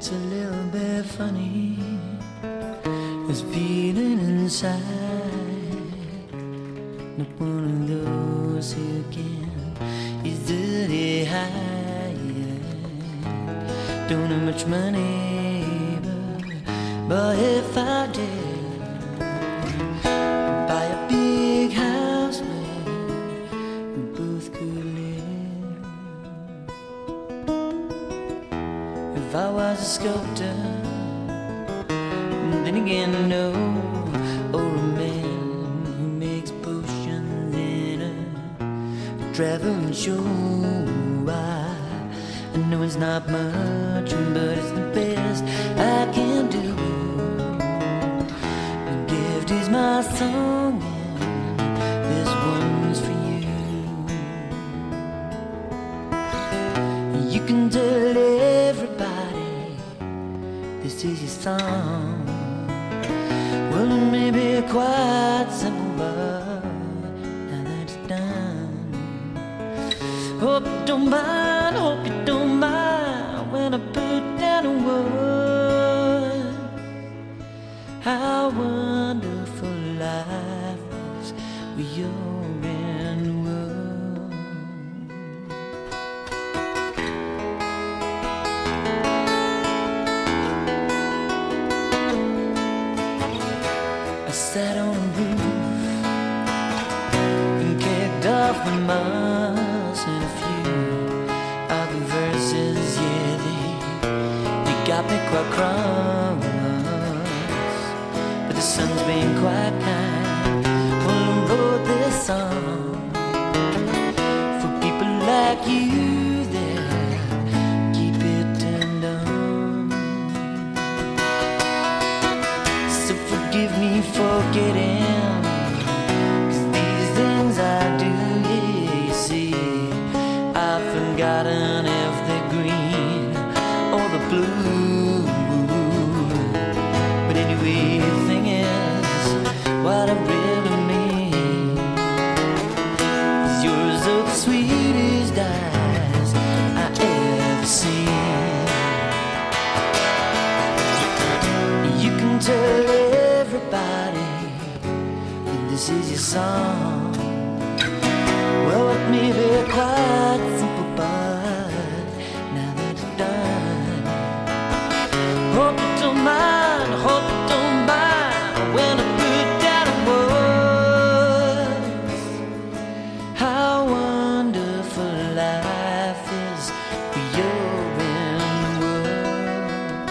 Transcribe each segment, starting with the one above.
It's a little bit funny, this feeling inside. Not one of those who can easily hide. Don't have much money, but if I did, I'd buy a big house where we both could live. If I was a sculptor, then again no, or a man who makes potions in a traveling show. I know it's not much, but it's the best I can do. The gift is my song, and this one's for you. You can tell everybody this is your song. Well, it may be quite simple, but now that it's done, hope you don't mind, hope you don't mind when I put down a word. How wonderful life is when you're in the world. I sat on a roof and kicked off the moss, and a few of the verses, yeah, they got me quite cross. But the sun's been quite kind. Well, I wrote this song for people like you that keep it turned on. So forgive me for getting, 'cause these things I do, yeah, you see, I've forgotten if they're green or the blue. But anyway, the thing is, what I really mean is yours are the sweetest eyes I ever seen. You can tell everybody that this is your song. Well, it may be quite simple, but now that it's done, hope you don't mind, hope you don't mind when I put down the words. How wonderful life is when you're in the world.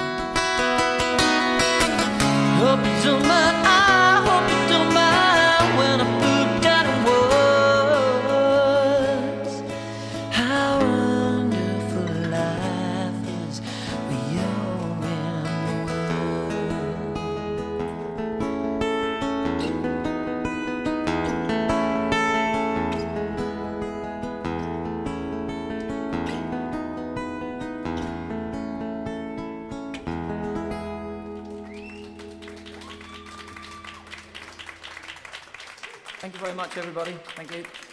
Hope you don't mind, I hope you don't mind when I put down the words. How wonderful life is when you're in the world. Thank you very much, everybody. Thank you.